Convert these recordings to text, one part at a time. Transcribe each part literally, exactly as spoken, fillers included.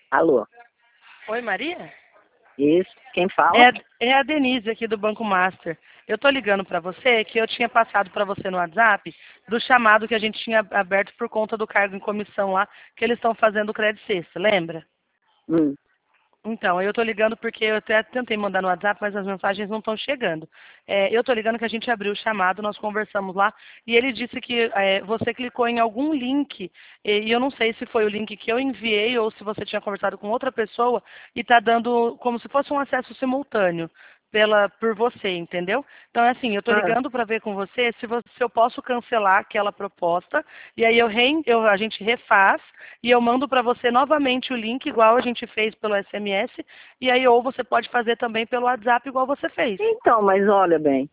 Alô? Oi, Maria? Isso, quem É, fala? a- é a Denise aqui do Banco Master. Eu tô ligando para você que eu tinha passado para você no WhatsApp do chamado que a gente tinha aberto por conta do cargo em comissão lá, que eles estão fazendo o Credit Sexta, lembra? Hum. Então, eu tô ligando porque eu até tentei mandar no WhatsApp, mas as mensagens não estão chegando. É, eu tô ligando que a gente abriu o chamado, nós conversamos lá, e ele disse que é, você clicou em algum link, e, e eu não sei se foi o link que eu enviei ou se você tinha conversado com outra pessoa, e está dando como se fosse um acesso simultâneo pela, por você, entendeu? Então, é assim, eu estou Ah, ligando para ver com você se, você se eu posso cancelar aquela proposta, e aí eu, rein- eu- a gente refaz, e eu mando para você novamente o link, igual a gente fez pelo S M S, e aí ou você pode fazer também pelo WhatsApp, igual você fez. então, mas olha bem,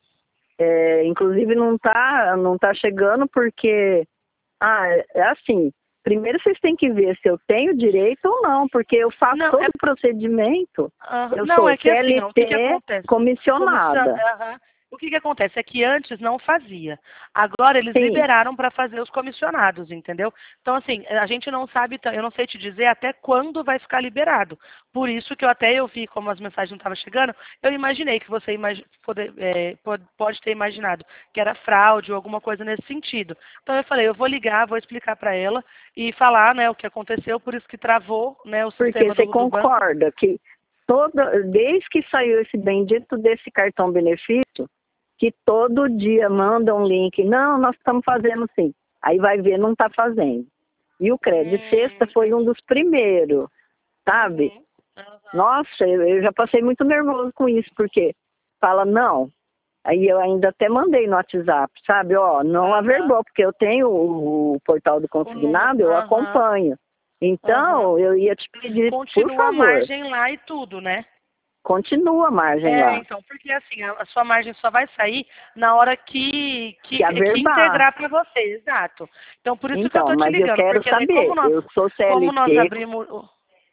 é, inclusive não tá, não tá chegando porque, ah, é é assim, primeiro vocês têm que ver se eu tenho direito ou não, porque eu faço Não, todo é, o procedimento, aham, eu não, sou é que assim, ó, o que, que C L T acontece? Comissão, comissionada. aham. O que, que acontece é que antes não fazia. Agora eles Sim, liberaram para fazer os comissionados, entendeu? Então, assim, a gente não sabe, ta- eu não sei te dizer até quando vai ficar liberado. Por isso que eu até eu vi como as mensagens não estavam chegando, eu imaginei que você imagi- pode, é, pode, pode ter imaginado que era fraude ou alguma coisa nesse sentido. Então eu falei, eu vou ligar, vou explicar para ela e falar, né, o que aconteceu, por isso que travou, né, o porque sistema você do, do banco. concorda que toda, desde que saiu esse bendito desse cartão benefício, que todo dia manda um link, não, nós estamos fazendo sim. Aí vai ver, não está fazendo. E o crédito Hum, sexta foi um entendi. dos primeiros, sabe? Uhum. Aham. Nossa, eu, eu já passei muito nervoso com isso, porque fala, não. Aí eu ainda até mandei no WhatsApp, sabe? Ó, não Aham. averbou, porque eu tenho o, o portal do O número. consignado, eu Aham. acompanho. Aham. Então, eu ia te pedir, por Continua a favor, margem lá e tudo, né? continua a margem É, lá. então, porque assim, a, a sua margem só vai sair na hora que, que, Que que averbar. integrar para você, exato. Então, por isso que eu Então, tô te mas eu ligando, quero porque daí como saber, nós, eu sou como nós C L T, abrimos. o-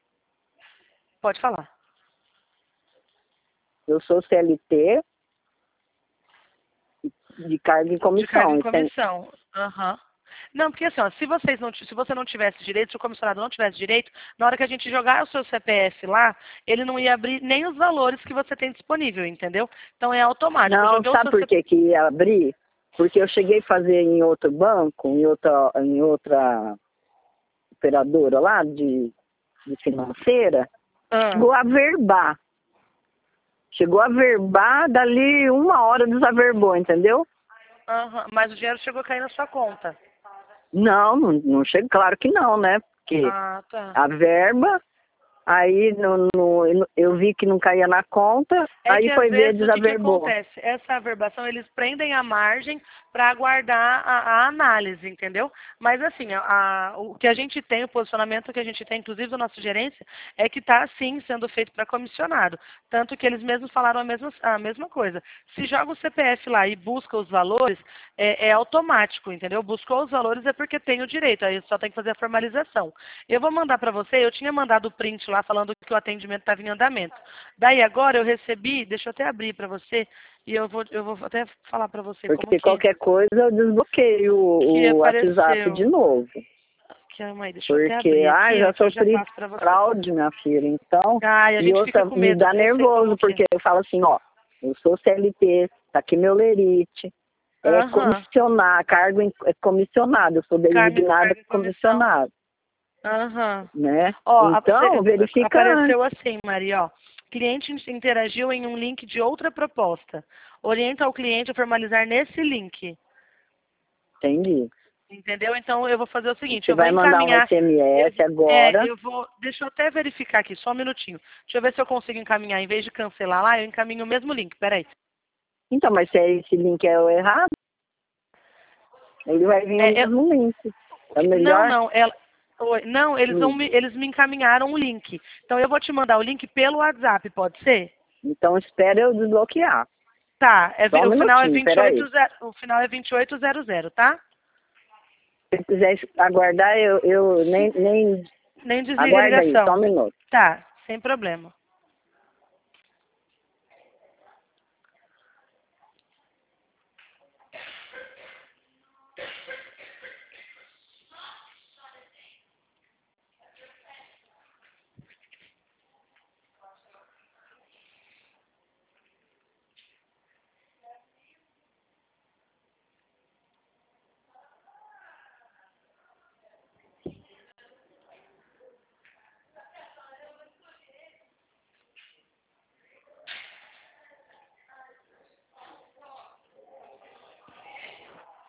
Pode falar. eu sou C L T de carga em De carga em comissão. Entende? comissão. Aham. Não, porque assim, ó, se, vocês não, ti- se você não tivesse direito, se o comissionado não tivesse direito, na hora que a gente jogar o seu C P F lá, ele não ia abrir nem os valores que você tem disponível, entendeu? Então é automático. Eu Não, joguei o sabe seu por C P F. que que ia abrir? Porque eu cheguei a fazer em outro banco, em outra, em outra operadora lá de, de financeira, Ah, chegou a verbar. Chegou a verbar, dali uma hora desaverbou, entendeu? aham, mas o dinheiro chegou a cair na sua conta. Não, não, não chega, claro que não, né? Porque Ah, tá. a verba, aí no, no- eu vi que não caía na conta, É que aí às foi ver, vezes o que, que desaverbou. acontece? Essa averbação, eles prendem a margem para aguardar a, a análise, entendeu? Mas assim, a- a- o que a gente tem, o posicionamento que a gente tem, inclusive da nossa gerência, é que está sim sendo feito para comissionado. Tanto que eles mesmos falaram a mesma, a mesma coisa. Se joga o C P F lá e busca os valores, é, é automático, entendeu? Buscou os valores é porque tem o direito, aí só tem que fazer a formalização. Eu vou mandar para você, eu tinha mandado o print lá falando que o atendimento estava em andamento. Daí agora eu recebi, deixa eu até abrir para você, e eu vou, eu vou até falar para você como Porque que, qualquer coisa eu desbloqueio que o, o WhatsApp apareceu. de novo. Que, mãe, deixa eu até Porque, abrir ah, aqui, já que eu já sofri passo para você. fraude, minha filha. Então, Ai, a e gente fica outra, com me medo, dá eu sei como nervoso, que é. porque eu falo assim, ó, eu sou C L T, tá aqui meu lerite, é Aham, comissionar, cargo em- é comissionado, eu sou carne, designada carga e comissão. comissionado, Aham. né? Ó, a- Então, você- verifica antes, apareceu assim, Maria, ó. Cliente interagiu em um link de outra proposta. Orienta o cliente a formalizar nesse link. entendi. Entendeu? Então eu vou fazer o seguinte, Você eu vou vai mandar um encaminhar. Eu, S M S é, agora. eu vou. Deixa eu até verificar aqui, só um minutinho. Deixa eu ver se eu consigo encaminhar. Em vez de cancelar lá, eu encaminho o mesmo link. Peraí. Então, mas se esse link é o errado, ele vai vir o É, eu- mesmo link. o É que- não, melhor? não. Ela, oi, não, eles, vão Hum. me, eles me encaminharam o link. Então eu vou te mandar o link pelo WhatsApp, pode ser? Então, espera eu desbloquear. Tá. É, Só vi- um o final é minutinho, vinte e oito, peraí. zero, o final é vinte e oito zero zero, tá? Se quiser aguardar, eu, eu nem, nem... Nem desliga a Aguarda aí, só ligação. um minuto. Tá, sem problema.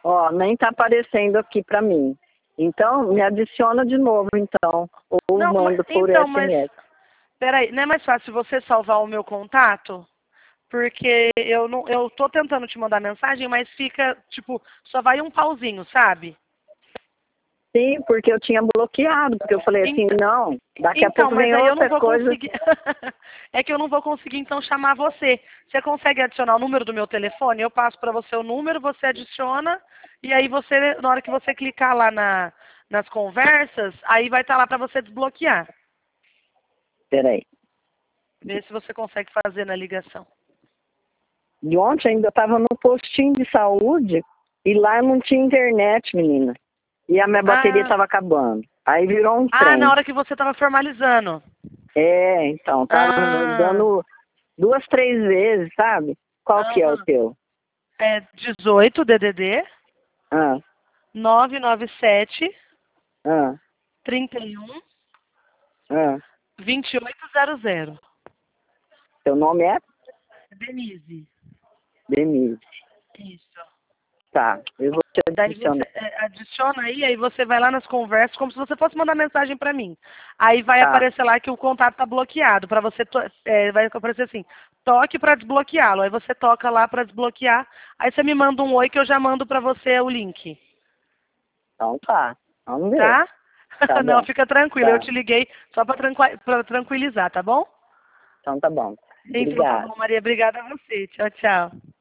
Ó, nem tá aparecendo aqui pra mim. Então, me adiciona de novo, então. Ou Não, mas, manda por então, S M mas S. peraí, não é mais fácil você salvar o meu contato? Porque eu não, eu tô tentando te mandar mensagem, mas fica, tipo, só vai um pauzinho, sabe? Sim, porque eu tinha bloqueado, porque eu falei assim, Então, não, daqui a então, pouco mas vem aí eu não outra vou coisa. conseguir. É que eu não vou conseguir então chamar você. Você consegue adicionar o número do meu telefone? Eu passo para você o número, você adiciona e aí você, na hora que você clicar lá na, nas conversas, aí vai estar lá para você desbloquear. Peraí. Vê se você consegue fazer na ligação. De ontem ainda estava no postinho de saúde e lá não tinha internet, menina. E a minha bateria Ah, estava acabando. Aí virou um ah, na trem. hora que você estava formalizando. É, então, tava Ah, dando duas, três vezes, sabe? Qual que é o aham. teu? É dezoito D D D Ah, nove nove sete ah, trinta e um ah. vinte e oito zero zero. Teu nome é Denise. Denise. Isso. Tá, eu vou te Daí você adicionar. é, adiciona aí, aí você vai lá nas conversas, como se você fosse mandar mensagem pra mim. Aí vai Tá, aparecer lá que o contato tá bloqueado. Para você, to- é, vai aparecer assim, toque pra desbloqueá-lo. Aí você toca lá pra desbloquear. Aí você me manda um oi que eu já mando pra você o link. então tá. Vamos ver. Tá? Tá Não, bom. fica tranquilo. Eu Tá. te liguei só pra tranqui- pra tranquilizar, tá bom? Então tá bom. Então tá Obrigado. bom, Maria. Obrigada a você. Tchau, tchau.